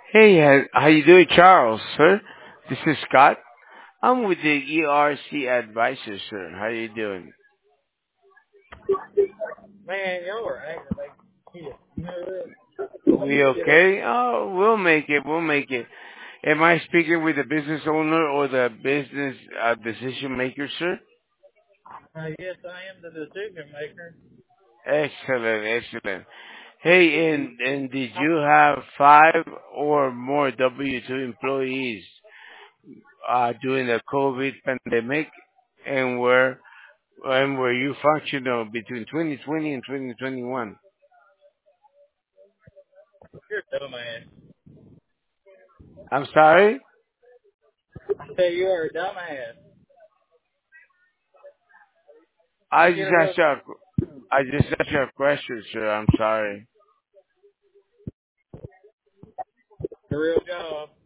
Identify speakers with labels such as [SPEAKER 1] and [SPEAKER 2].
[SPEAKER 1] Hey, how you doing, Charles, sir? This is Scott. I'm with the ERC advisor, sir. How you doing?
[SPEAKER 2] Man, y'all are aggravating shit. You know that?
[SPEAKER 1] We okay? Oh, we'll make it. We'll make it. Am I speaking with the business owner or the business decision maker, sir?
[SPEAKER 2] Yes, I am the decision maker.
[SPEAKER 1] Excellent, excellent. Hey, and did you have five or more W-2 employees during the COVID pandemic, and were you functional between 2020 and 2021?
[SPEAKER 2] You're a dumbass.
[SPEAKER 1] I'm sorry.
[SPEAKER 2] I say you are a dumbass.
[SPEAKER 1] I
[SPEAKER 2] You get
[SPEAKER 1] just
[SPEAKER 2] a real,
[SPEAKER 1] asked you. I just asked you a question, sir. I'm sorry.
[SPEAKER 2] a real job.